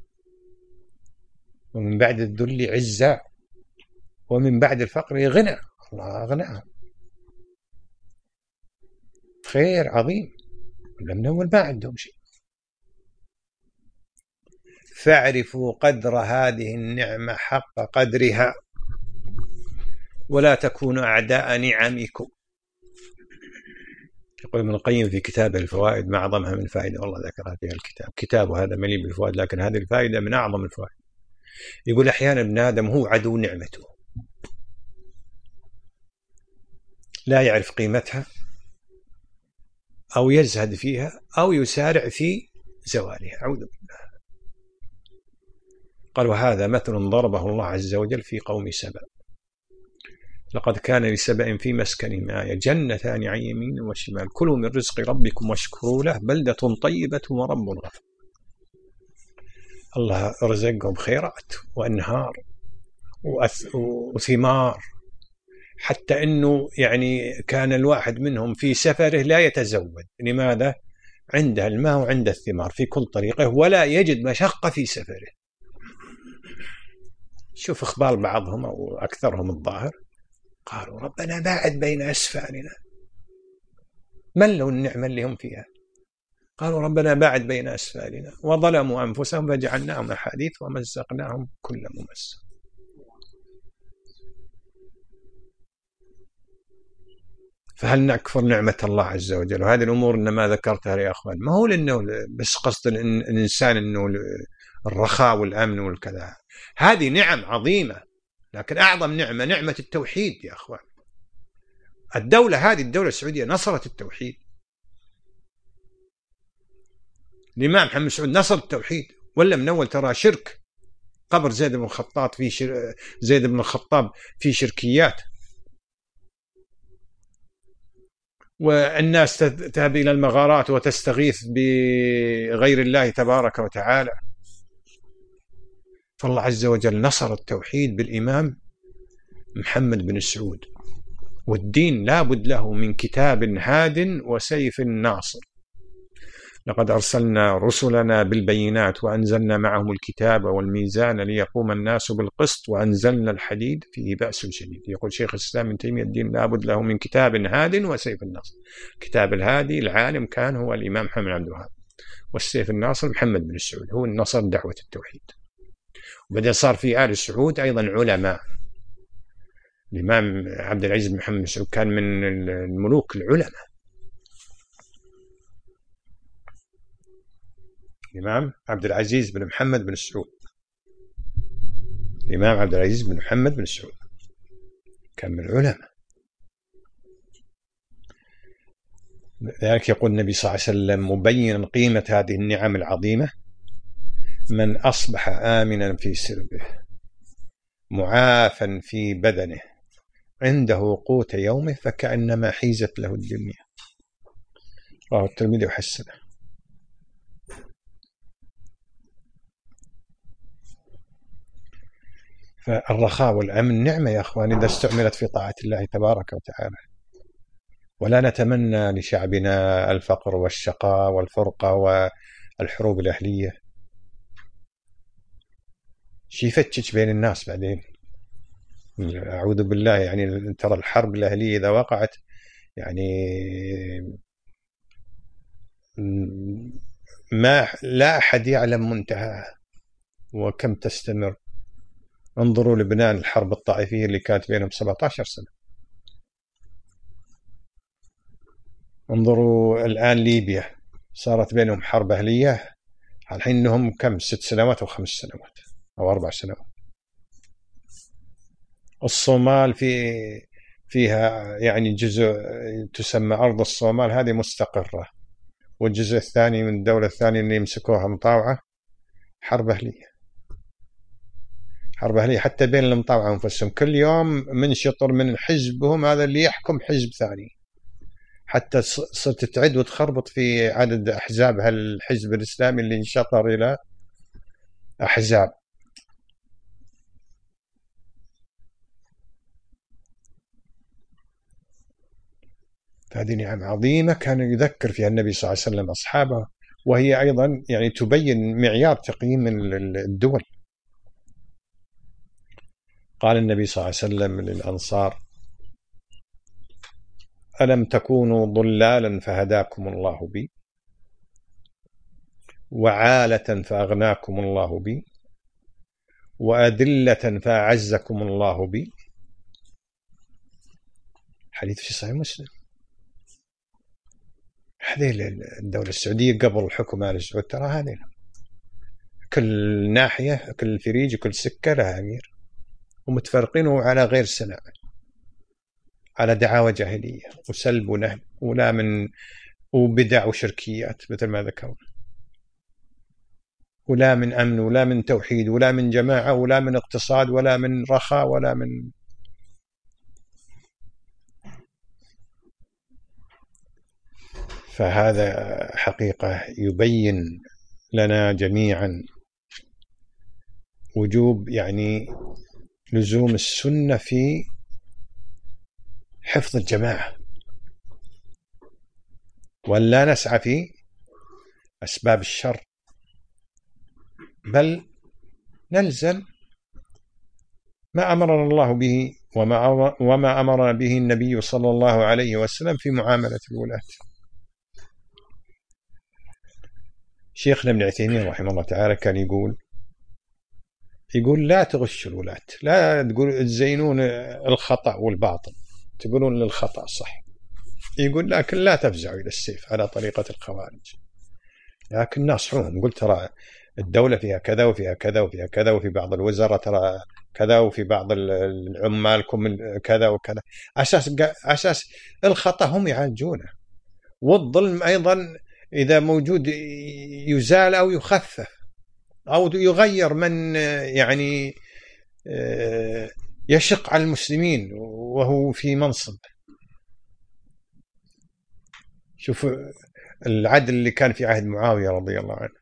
ومن بعد الذل عزا، ومن بعد الفقر غنى. الله أغناهم، خير عظيم، لم نول ما عندهم شيء. فاعرفوا قدر هذه النعمة حق قدرها ولا تكونوا أعداء نعمكم. يقول ابن القيم في كتابه الفوائد: ما أعظمها من فائدة، والله ذكرها في الكتاب. كتابه هذا مليء بالفوائد، لكن هذه الفائدة من أعظم الفوائد. يقول أحيانا ابن آدم هو عدو نعمته، لا يعرف قيمتها أو يزهد فيها أو يسارع في زوالها، أعوذ بالله. قال: وهذا مثل ضربه الله عز وجل في قوم سبأ: لقد كان لسبأ في مسكنهم آية جنتان عن يمين وشمال كلوا من رزق ربكم واشكروا له بلدة طيبة ورب غفور. الله رزقهم خيرات وأنهار وثمار، حتى أنه يعني كان الواحد منهم في سفره لا يتزود. لماذا؟ عنده الماء وعنده الثمار في كل طريقه، ولا يجد مشقة في سفره. شوف إخبار بعضهم أو أكثرهم الظاهر: قالوا ربنا باعد بين أسفارنا. ملوا النعمة اللي هم فيها، قالوا ربنا باعد بين أسفارنا، وظلموا أنفسهم فجعلناهم أحاديث ومزقناهم كل ممزق. فهل نكفر نعمة الله عز وجل؟ وهذه الأمور إنما ذكرتها يا أخوان ما هو لأنه بس قصد الإنسان أنه الرخاء والأمن والكذا، هذه نعم عظيمة، لكن أعظم نعمة نعمة التوحيد يا أخوان. الدولة هذه الدولة السعودية نصرت التوحيد، الإمام محمد سعود نصر التوحيد، ولا من أول ترى شرك. قبر زيد بن الخطاب في شركيات، والناس تذهب إلى المغارات وتستغيث بغير الله تبارك وتعالى. فالله عز وجل نصر التوحيد بالإمام محمد بن سعود، والدين لا بد له من كتاب هاد وسيف ناصر. لقد أرسلنا رسلنا بالبينات وأنزلنا معهم الكتاب والميزان ليقوم الناس بالقسط وأنزلنا الحديد فيه بأس شديد. يقول شيخ الإسلام ابن تيمية: الدين لا بد له من كتاب هاد وسيف الناصر. كتاب الهادي العالم كان هو الإمام محمد بن عبد الوهاب، والسيف الناصر محمد بن سعود هو النصر دعوة التوحيد. وبعدين صار في آل سعود أيضا علماء. الإمام عبد العزيز بن محمد بن سعود كان من الملوك العلماء. الإمام عبد العزيز بن محمد بن سعود، الإمام عبد العزيز بن محمد بن سعود كان من العلماء. لذلك يقول النبي صلى الله عليه وسلم مبينا قيمة هذه النعم العظيمة: من أصبح آمنا في سربه معافا في بدنه عنده قوت يومه فكأنما حيزت له الدنيا. رواه الترمذي وحسنه. فالرخاء والأمن نعمة يا أخوان إذا استعملت في طاعة الله تبارك وتعالى. ولا نتمنى لشعبنا الفقر والشقاء والفرقة والحروب الأهلية. شي يفتش بين الناس بعدين، أعوذ بالله. يعني ترى الحرب الأهلية إذا وقعت يعني لا أحد يعلم منتهاها وكم تستمر. انظروا لبنان الحرب الطائفية اللي كانت بينهم 17 سنة. انظروا الآن ليبيا صارت بينهم حرب أهلية، الحين لهم كم 6 سنوات أو 5 سنوات أو 4 سنوات. الصومال فيها يعني جزء تسمى أرض الصومال هذه مستقرة، والجزء الثاني من الدولة الثانية اللي يمسكوها مطاوعة. حرب أهلية، حرب أهلية حتى بين المطاوعة أنفسهم. كل يوم من شطر من حزبهم هذا اللي يحكم حزب ثاني، حتى صرت تعد وتخربط في عدد أحزاب هالحزب الإسلامي اللي انشطر إلى أحزاب. هذه نعم عظيمة كان يذكر فيها النبي صلى الله عليه وسلم أصحابه، وهي أيضا يعني تبين معيار تقييم الدول. قال النبي صلى الله عليه وسلم للأنصار: ألم تكونوا ضلالا فهداكم الله بي، وعالة فأغناكم الله بي، وأذلة فأعزكم الله بي. حديث في صحيح مسلم. هذه الدولة السعودية قبل الحكم آل سعود ترى هذه كل ناحية كل فريج وكل سكة لها أمير، ومتفرقين على غير سنة، على دعاوى جاهلية وسلب ونهب ولا من وبدع وشركيات مثل ما ذكرنا، ولا من أمن ولا من توحيد ولا من جماعة ولا من اقتصاد ولا من رخاء ولا من. فهذا حقيقة يبين لنا جميعا وجوب يعني لزوم السنة في حفظ الجماعة، ولا نسعى في أسباب الشر، بل نلزم ما أمرنا الله به وما أمر به النبي صلى الله عليه وسلم في معاملة الولاة. شيخنا ابن عثيمين رحمه الله تعالى كان يقول لا تغشوا الولاة، لا تقول تزينون الخطأ والباطل، تقولون للخطأ صح، يقول لكن لا تفزعوا إلى السيف على طريقة الخوارج، لكن ناصحوهم، قلت ترى الدولة فيها كذا وفيها كذا وفيها كذا، وفي بعض الوزراء ترى كذا، وفي بعض العمالكم كذا وكذا، أساس الخطأ هم يعالجونه، والظلم أيضا إذا موجود يزال أو يخفف أو يغير من يعني يشق على المسلمين وهو في منصب. شوف العدل اللي كان في عهد معاوية رضي الله عنه،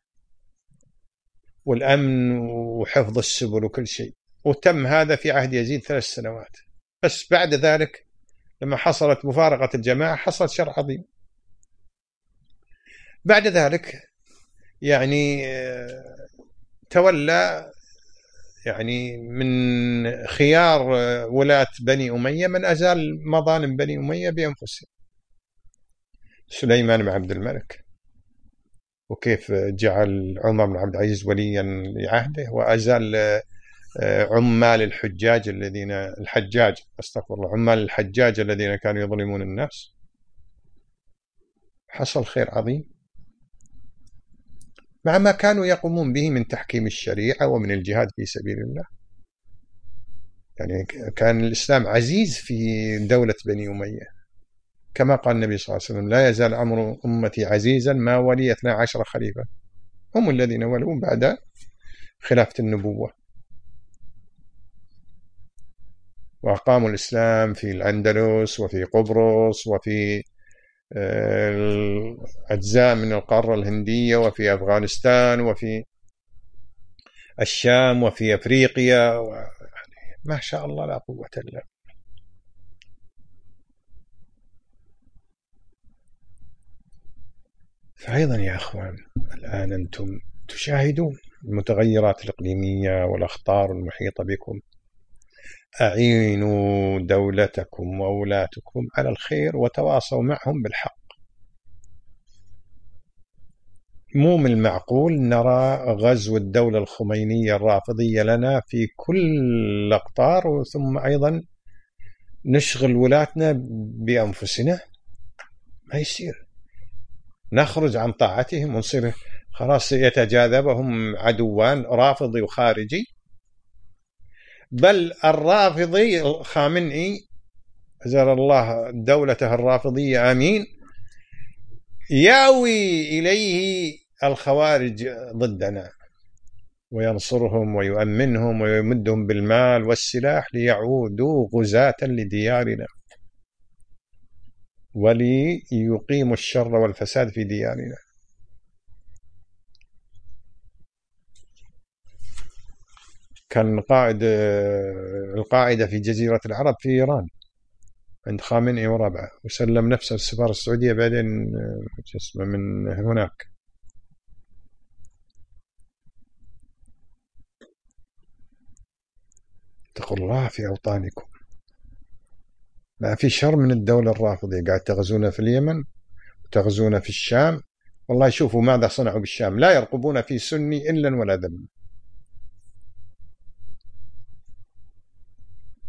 والأمن وحفظ السبل وكل شيء، وتم هذا في عهد يزيد 3 سنوات، بس بعد ذلك لما حصلت مفارقة الجماعة حصل شر عظيم. بعد ذلك يعني تولى يعني من خيار ولاة بني أمية من أزال مظالم بني أمية بأنفسهم، سليمان بن عبد الملك، وكيف جعل عمر بن عبد العزيز وليا لعهده، وأزال عمال الحجاج عمال الحجاج الذين كانوا يظلمون الناس. حصل خير عظيم مع ما كانوا يقومون به من تحكيم الشريعة ومن الجهاد في سبيل الله. يعني كان الإسلام عزيز في دولة بني أمية، كما قال النبي صلى الله عليه وسلم لا يزال أمر أمتي عزيزا ما ولي 12 خليفة، هم الذين ولوا بعد خلافة النبوة، وأقاموا الإسلام في الأندلس وفي قبرص وفي أجزاء من القارة الهندية وفي أفغانستان وفي الشام وفي أفريقيا، ما شاء الله لا قوة إلا بالله. فأيضا يا أخوان الآن أنتم تشاهدون المتغيرات الإقليمية والأخطار المحيطة بكم، أعينوا دولتكم وولاتكم على الخير وتواصوا معهم بالحق. مو من المعقول نرى غزو الدولة الخمينية الرافضية لنا في كل الأقطار، ثم أيضا نشغل ولاتنا بأنفسنا، ما يصير. نخرج عن طاعتهم ونصير خلاص يتجاذبهم عدوان رافضي وخارجي، بل الرافضي الخامنئي أزال الله دولته الرافضية آمين ياوي إليه الخوارج ضدنا وينصرهم ويؤمنهم ويمدهم بالمال والسلاح ليعودوا غزاة لديارنا وليقيموا الشر والفساد في ديارنا. كان القاعدة في جزيرة العرب في إيران عند خامنئي وربعه، وسلم نفسه السفارة السعودية بعدين من هناك. اتقوا الله في أوطانكم، ما في شر من الدولة الرافضية، قاعد تغزونا في اليمن وتغزونا في الشام. والله شوفوا ماذا صنعوا بالشام، لا يرقبون في سني إلا ولا ذم.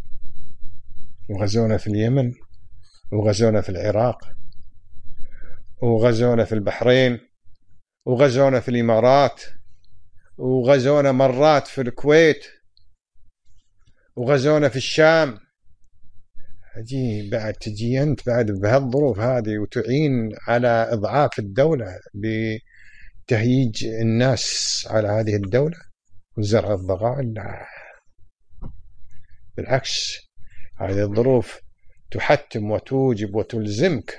وغزونا في اليمن وغزونا في العراق وغزونا في البحرين، وغزونا في الإمارات، وغزونا مرات في الكويت، وغزونا في الشام. بعد تجي أنت بعد بهالظروف هذه وتعين على إضعاف الدولة بتهييج الناس على هذه الدولة وزرع الضغائن؟ لا، بالعكس، هذه الظروف تحتم وتوجب وتلزمك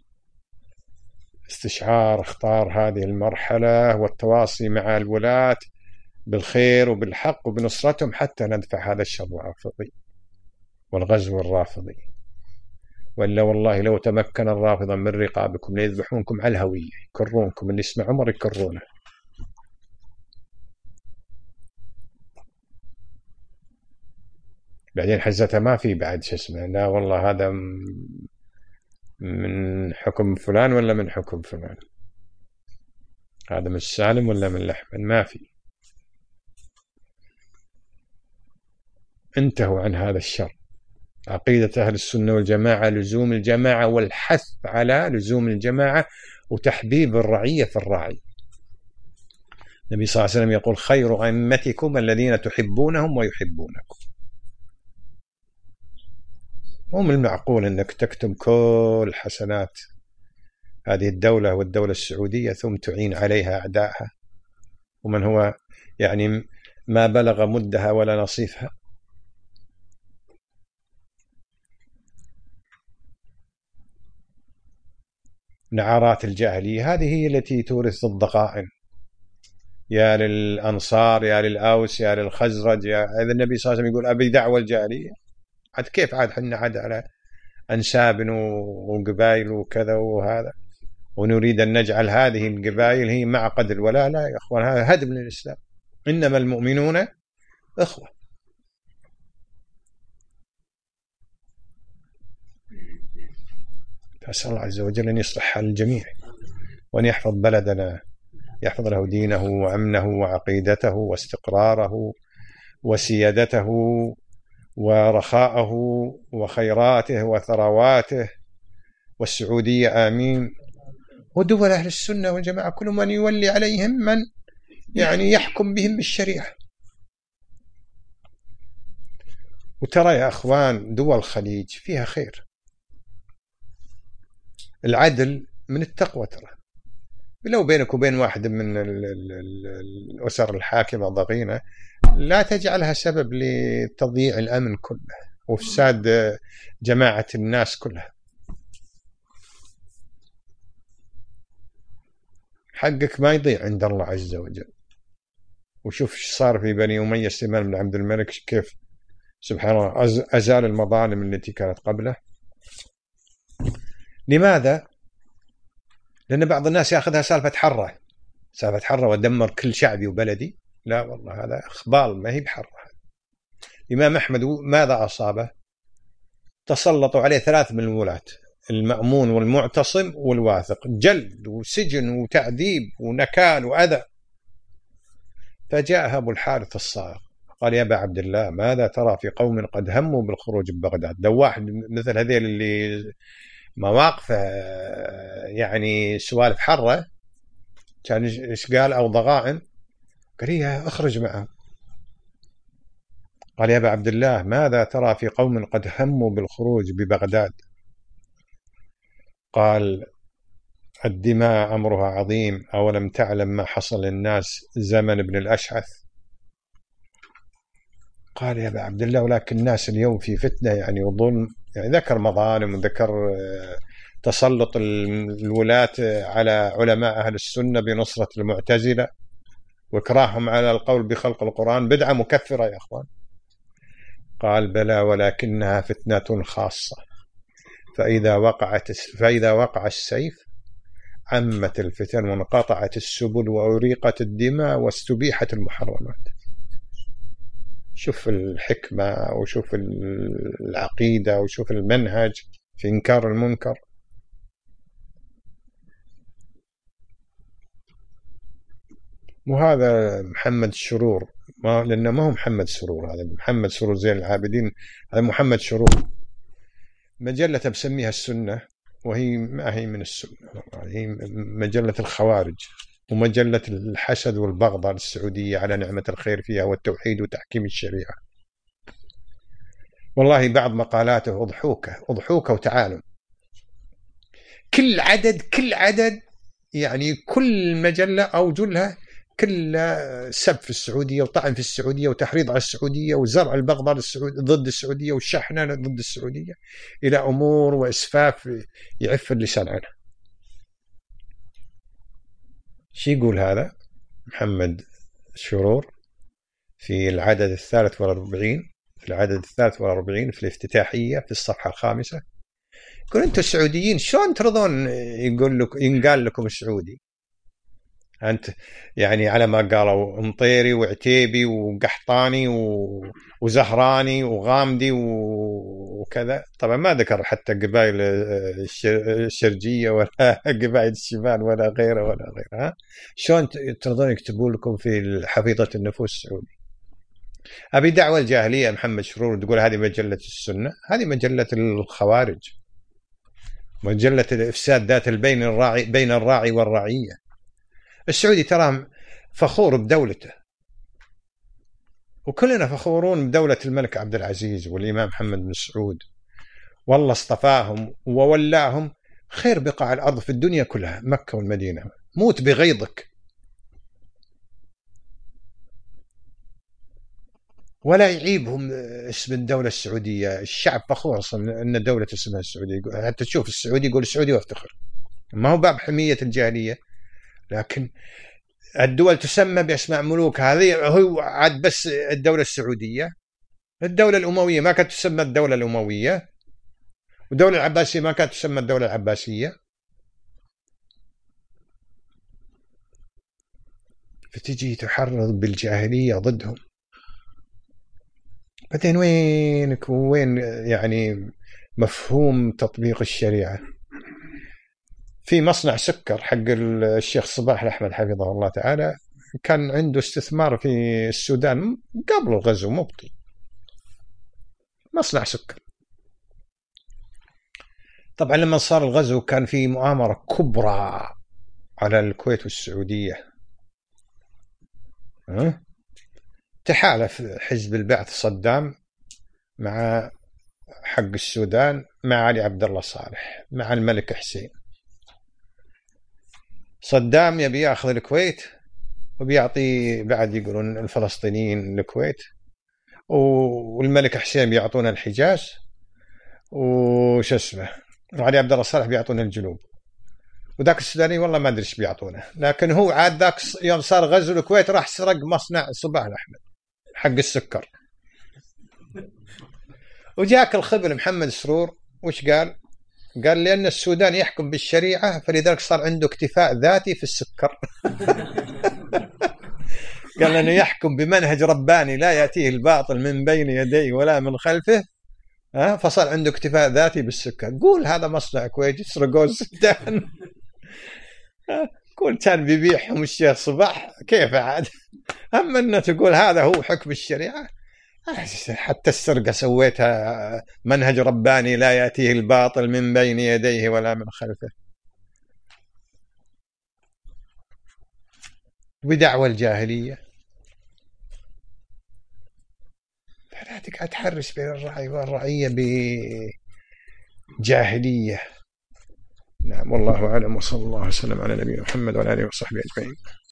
استشعار اخطار هذه المرحلة والتواصي مع الولاة بالخير وبالحق وبنصرتهم حتى ندفع هذا الشر الرافضي والغزو الرافضي. ولا والله لو تمكن الرافضة من رقابكم ليذبحونكم على الهوية، يكرونكم، اللي يسمع عمر يكرونه. بعدين حزتها ما في بعد شو اسمه، لا والله هذا من حكم فلان ولا من حكم فلان، هذا من سالم ولا من لحمن، ما في. انتهوا عن هذا الشر. عقيدة أهل السنة والجماعة لزوم الجماعة والحث على لزوم الجماعة وتحبيب الرعية في الراعي. النبي صلى الله عليه وسلم يقول: خير أئمتكم الذين تحبونهم ويحبونكم. مو من المعقول أنك تكتم كل حسنات هذه الدولة والدولة السعودية ثم تعين عليها أعدائها، ومن هو يعني ما بلغ مدها ولا نصيفها. نعرات الجاهلية هذه هي التي تورث الضغائن، يا للأنصار يا للأوس يا للخزرج. إذا النبي صلى الله عليه وسلم يقول أبي دعوة الجاهلية، عاد كيف عاد حنا عاد على أنساب وقبائل وكذا وهذا، ونريد أن نجعل هذه القبائل هي معقد الولاء؟ لا يا أخوان، هذا هدم للإسلام. إنما المؤمنون إخوة. فأسأل الله عز وجل أن يصلح حال الجميع وأن يحفظ بلدنا، يحفظ له دينه وأمنه وعقيدته واستقراره وسيادته ورخاءه وخيراته وثرواته، والسعودية آمين، ودول أهل السنة والجماعة كل من يولي عليهم من يعني يحكم بهم بالشريعة. وترى يا أخوان دول الخليج فيها خير، العدل من التقوى. ترى لو بينك وبين واحد من الأسر الحاكمة ضغينة لا تجعلها سبب لتضييع الأمن كله وفساد جماعة الناس كلها. حقك ما يضيع عند الله عز وجل. وشوف ايش صار في بني أمية سليمان بن عبد الملك، كيف سبحان الله أزال المظالم التي كانت قبله. لماذا؟ لأن بعض الناس يأخذها سالفة حرة ودمر كل شعبي وبلدي. لا والله هذا إخبال، ما هي بحرة. الإمام أحمد ماذا أصابه؟ تسلطوا عليه 3 من الولاة، المأمون والمعتصم والواثق، جلد وسجن وتعذيب ونكال وأذى. فجاء أبو الحارث الصاغ قال: يا أبا عبد الله، ماذا ترى في قوم قد هموا بالخروج ببغداد؟ لو واحد مثل هذيل اللي مواقف يعني سوالف حرة كان إيش قال؟ أو ضغائن، قال: يا أخرج معه. قال: يا أبا عبد الله، ماذا ترى في قوم قد هموا بالخروج ببغداد؟ قال: الدماء أمرها عظيم، أولم تعلم ما حصل للناس زمن ابن الأشعث؟ قال: يا أبا عبد الله، ولكن الناس اليوم في فتنة يعني وظلم. يعني ذكر مظالم وذكر تسلط الولاة على علماء أهل السنة بنصرة المعتزلة وإكراههم على القول بخلق القرآن، بدعة مكفرة يا أخوان. قال: بلى، ولكنها فتنة خاصة، فإذا وقع السيف عمت الفتن وانقطعت السبل وأريقت الدماء واستبيحت المحرمات. شوف الحكمة وشوف العقيدة وشوف المنهج في إنكار المنكر. وهذا محمد الشرور، لأنه ما هو محمد سرور، هذا محمد سرور زين العابدين، هذا محمد شرور. مجلة بسميها السنة وهي ما هي من السنة، هي مجلة الخوارج ومجلة الحسد والبغضاء للسعودية على نعمة الخير فيها والتوحيد وتحكيم الشريعة. والله بعض مقالاته أضحوكة وتعالوا. كل عدد يعني كل مجلة أو جلها كل سب في السعودية وطعن في السعودية وتحريض على السعودية وزرع البغضاء ضد السعودية والشحنة ضد السعودية إلى أمور وإسفاف يعف اللسان عنها. شي يقول هذا محمد شرور في العدد 43 في الافتتاحية في الصفحة 5، يقول أنتم السعوديين شلون ترضون ينقال لكم السعودي؟ أنت يعني على ما قالوا مطيري وعتيبي وقحطاني وزهراني وغامدي وكذا. طبعا ما ذكر حتى قبائل الشرجية ولا قبائل الشمال ولا غيرها. شلون ترضون يكتبوا لكم في حفيظة النفوس السعودي؟ أبي دعوة الجاهلية محمد شرور تقول هذه مجلة السنة؟ هذه مجلة الخوارج، مجلة الإفساد ذات بين الراعي والرعية. السعودي ترى فخور بدولته، وكلنا فخورون بدولة الملك عبد العزيز والإمام محمد بن سعود، والله اصطفاهم وولاهم خير بقاع الأرض في الدنيا كلها، مكة والمدينة. موت بغيظك، ولا يعيبهم اسم الدولة السعودية. الشعب فخور أصلا أن دولة اسمها السعودية، حتى تشوف السعودي يقول السعودي وافتخر. ما هو باب حمية الجاهلية، لكن الدول تسمى بأسماء ملوك. هذه هو عاد بس الدولة السعودية. الدولة الأموية ما كانت تسمى الدولة الأموية، والدولة العباسية ما كانت تسمى الدولة العباسية. فتجي تحرض بالجاهلية ضدهم. بعدين وينك وين يعني مفهوم تطبيق الشريعة؟ في مصنع سكر حق الشيخ صباح الأحمد حفظه الله تعالى، كان عنده استثمار في السودان قبل الغزو مبطي، مصنع سكر. طبعا لما صار الغزو كان في مؤامرة كبرى على الكويت والسعودية. تحالف حزب البعث صدام مع حق السودان مع علي عبد الله صالح مع الملك حسين. صدام يبي ياخذ الكويت وبيعطي بعد يقولون الفلسطينيين الكويت، والملك حسين بيعطونا الحجاز، وش اسمه علي عبد الله صالح بيعطونا الجنوب، وذاك السوداني والله ما ادري ايش بيعطونا. لكن هو عاد ذاك يوم صار غزو الكويت راح سرق مصنع صباح الأحمد حق السكر. وجاك الخبل محمد سرور وش قال لأن السودان يحكم بالشريعة فلذلك صار عنده اكتفاء ذاتي في السكر. قال لأنه يحكم بمنهج رباني لا يأتيه الباطل من بين يديه ولا من خلفه، فصار عنده اكتفاء ذاتي بالسكر. قول هذا مصنع كويت يسرقوا السودان. قول كان بيبيعهم الشيخ صباح كيف عاد. أما أنه تقول هذا هو حكم الشريعة، حتى السرقة سويتها منهج رباني لا يأتيه الباطل من بين يديه ولا من خلفه. بدعوى الجاهلية فلا تقعد تحرش بين الرعي والرعية بجاهلية. نعم والله أعلم، وصلى الله وسلم على نبينا محمد وعلى آله وصحبه أجمعين.